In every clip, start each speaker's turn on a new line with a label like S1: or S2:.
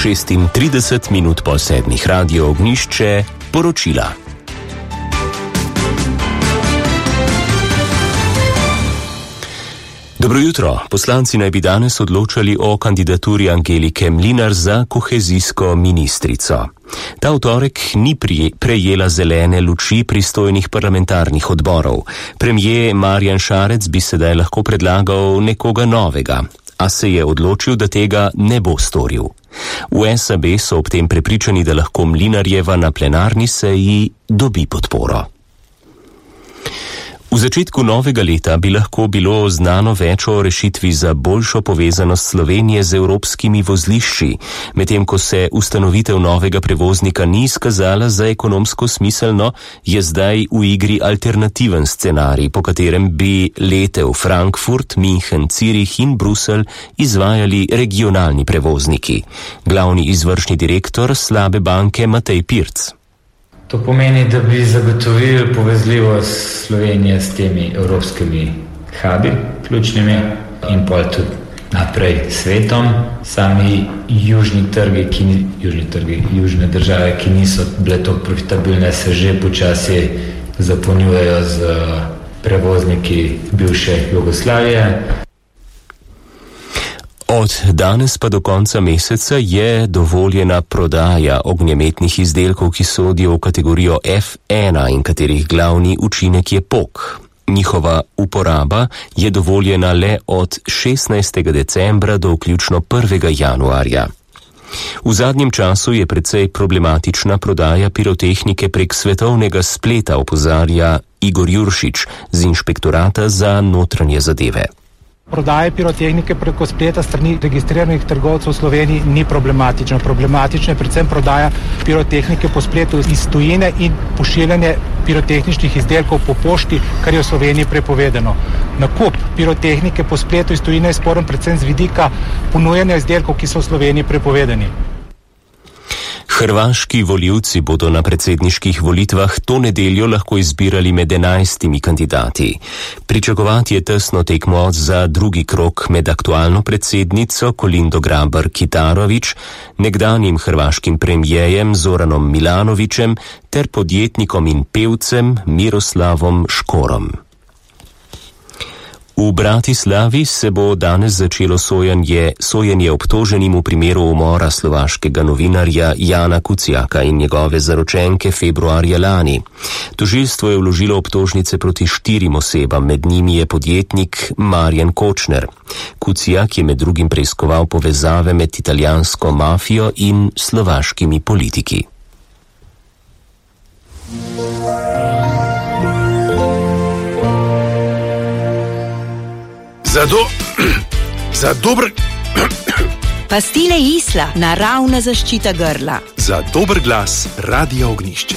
S1: 36 minut po 7. Radio Ognjišče, poročila. Dobro jutro. Poslanci naj bi danes odločali o kandidaturi Angelike Mlinar za kohezijsko ministrico. Ta v torek ni prejela zelene luči pristojnih parlamentarnih odborov. Premijer Marjan Šarec bi sedaj lahko predlagal nekoga novega, a se je odločil, da tega ne bo storil. V SAB so ob tem prepričani, da lahko Mlinarjeva na plenarni seji dobi podporo. V začetku novega leta bi lahko bilo znano več o rešitvi za boljšo povezanost Slovenije z evropskimi vozlišči, medtem ko se ustanovitev novega prevoznika ni izkazala za ekonomsko smiselno, je zdaj v igri alternativen scenarij, po katerem bi lete v Frankfurt, München, Zürich in Bruselj izvajali regionalni prevozniki. Glavni izvršni direktor slabe banke Matej Pirc.
S2: To pomeni, da bi zagotovili povezljivost Slovenije s temi evropskimi hubi, ključnimi, in pol tudi naprej svetom. Sami južne države, ki niso bile toliko profitabilne, se že počasi zapolnjujejo z prevozniki bivše Jugoslavije.
S1: Od danes pa do konca meseca je dovoljena prodaja ognjemetnih izdelkov, ki sodijo v kategorijo F1 in katerih glavni učinek je pok. Njihova uporaba je dovoljena le od 16. decembra do vključno 1. januarja. V zadnjem času je precej problematična prodaja pirotehnike prek svetovnega spleta, opozarja Igor Juršič z Inšpektorata za notranje zadeve.
S3: Prodaja pirotehnike preko spleta strani registriranih trgovcev v Sloveniji ni problematična. Problematična je predvsem prodaja pirotehnike po spletu iz tujine in pošiljanje pirotehničnih izdelkov po pošti, kar je v Sloveniji prepovedano. Nakup pirotehnike po spletu iz tujine je sporen predvsem z vidika ponujanja izdelkov, ki so v Sloveniji prepovedani.
S1: Hrvaški volivci bodo na predsedniških volitvah to nedeljo lahko izbirali med 11 kandidati. Pričakovati je tesno tekmo za drugi krog med aktualno predsednico Kolindo Grabar-Kitarović, nekdanjim hrvaškim premijejem Zoranom Milanovićem ter podjetnikom in pevcem Miroslavom Škorom. V Bratislavi se bo danes začelo sojenje obtoženim v primeru umora slovaškega novinarja Jana Kuciaka in njegove zaročenke februarja lani. Tožilstvo je vložilo obtožnice proti 4 osebam, med njimi je podjetnik Marjan Kočner. Kuciak je med drugim preiskoval povezave med italijansko mafijo in slovaškimi politiki.
S4: Za dober...
S5: Pastile Isla, naravna zaščita grla.
S4: Za dober glas Radio Ognjišče.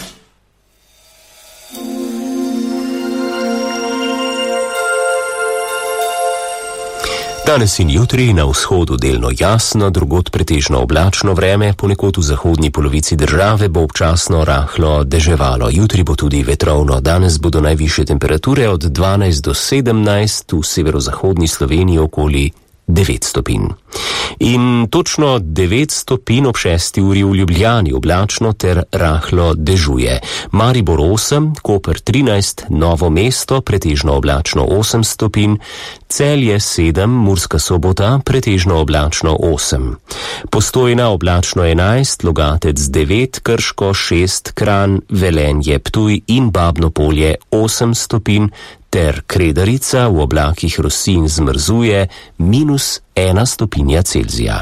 S1: Danes in jutri na vzhodu delno jasno, drugod pretežno oblačno vreme, ponekod v zahodni polovici države bo občasno rahlo deževalo. Jutri bo tudi vetrovno. Danes bodo najvišje temperature od 12 do 17, v severozahodni Sloveniji okoli 9 stopinj. In točno 9 stopinj ob 6. uri v Ljubljani, oblačno ter rahlo dežuje. Maribor 8, Koper 13, Novo mesto, pretežno oblačno 8 stopinj, Celje 7, Murska Sobota, pretežno oblačno 8. Postojna oblačno 11, Logatec 9, Krško 6, Kranj, Velenje, Ptuj in Babno Polje 8 stopinj, ter Kredarica v oblakih rosi in zmrzuje -1 stopinja Celzija.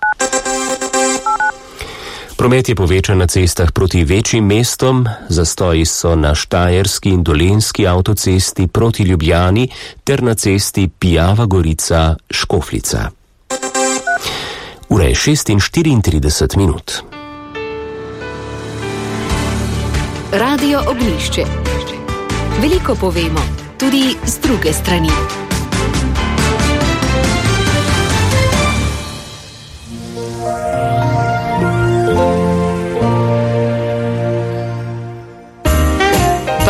S1: Promet je povečan na cestah proti večjim mestom, zastoji so na Štajerski in Dolenjski avtocesti proti Ljubljani ter na cesti Pijava Gorica Škofljica. Ura je 6:34 minut.
S5: Radio Ognjišče. Veliko povemo, tudi z druge strani.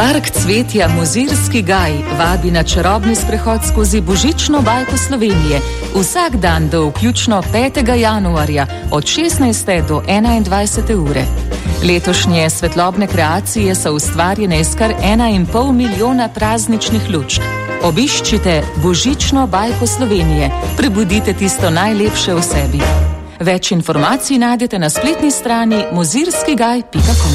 S6: Park cvetja Mozirski gaj vabi na čarobni sprehod skozi božično bajko Slovenije vsak dan do vključno 5. januarja od 16. do 21. ure. Letošnje svetlobne kreacije so ustvarjene iz kar 1,5 milijona prazničnih lučk. Obiščite božično bajko Slovenije, prebudite tisto najlepše v sebi. Več informacij najdete na spletni strani mozirskigaj.com.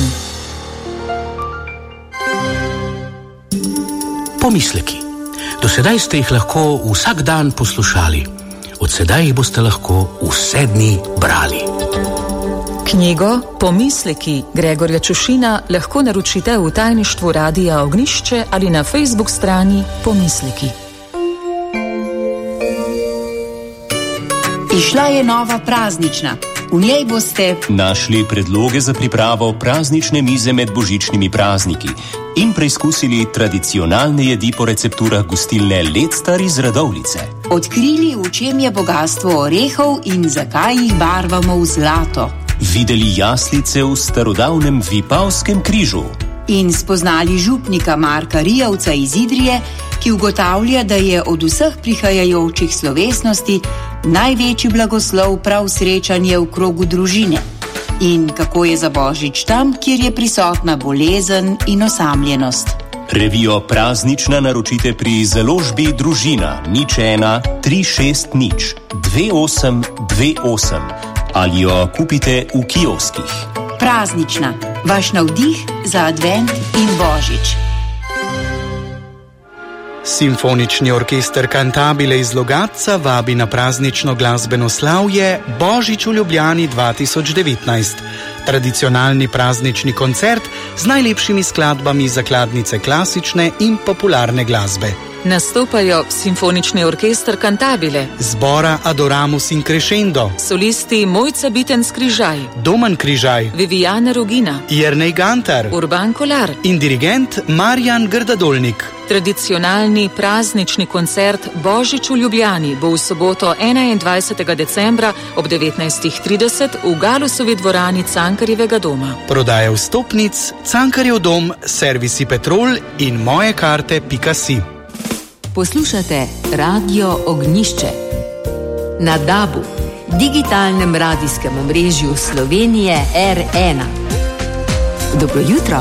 S7: Pomisleki. Do sedaj ste jih lahko vsak dan poslušali. Od sedaj jih boste lahko vse dni brali.
S6: Knjigo Pomisleki Gregorja Čušina lahko naročite v tajništvu Radia Ognjišče ali na Facebook strani Pomisleki.
S5: Izšla je nova praznična. V njej boste
S1: našli predloge za pripravo praznične mize med božičnimi prazniki in preizkusili tradicionalne jedi po recepturah gostilne Ledstar iz Radovljice.
S5: odkrili, v čem je bogastvo orehov in zakaj jih barvamo v zlato.
S1: Videli jaslice v starodavnem Vipavskem križu.
S5: In spoznali župnika Marka Rijavca iz Idrije, ki ugotavlja, da je od vseh prihajajočih slovesnosti največji blagoslov prav srečanje v krogu družine. In kako je za Božič tam, kjer je prisotna bolezen in osamljenost.
S1: Revijo Praznična naročite pri založbi Družina 01 360 2828 ali jo kupite v kioskih.
S5: Praznična, vaš navdih za advent in Božič.
S8: Simfonični orkester Cantabile iz Logatca vabi na praznično glasbeno slavje Božič v Ljubljani 2019. Tradicionalni praznični koncert z najlepšimi skladbami zakladnice klasične in popularne glasbe.
S6: Nastopajo Simfonični orkester Cantabile,
S8: zbora Adoramus in Crescendo,
S6: solisti Mojca Bitenc Križaj,
S8: Domen Križaj,
S6: Viviana Rugina,
S8: Jernej Gantar,
S6: Urban Kolar
S8: in dirigent Marjan Grdadolnik.
S6: Tradicionalni praznični koncert Božič v Ljubljani bo v soboto 21. decembra ob 19:30 v Galusovi dvorani Cankarjevega doma.
S8: Prodaja vstopnic Cankarjev dom, servisi Petrol in mojekarte.si.
S9: Poslušate Radio Ognjišče na DAB-u, digitalnem radijskem omrežju Slovenije R1. Dobro jutro.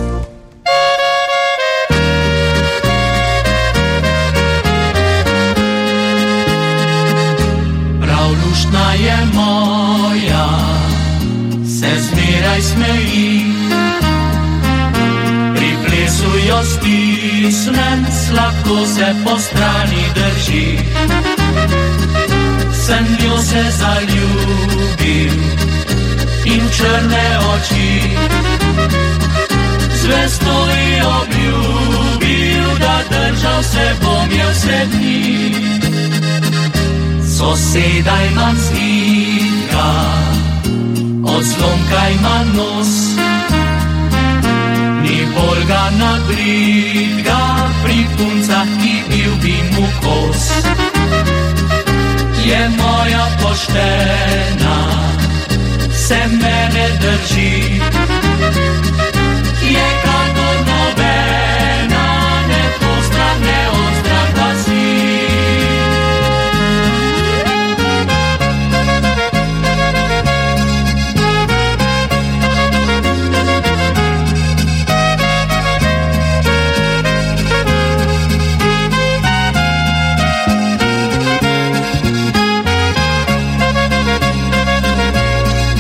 S10: Prav luštna je moja, se zmeraj smeji. Jo stisnem, sladko se po strani drži. Sem njo se zaljubil in črne oči. Zvesto ji obljubil, da držal se bom je vse dni. Soseda imam zlika, od zlomka ima nos. Ni bolga nadridga pri puncah, ki bil bi mu kos. Je moja poštena, se mene drži.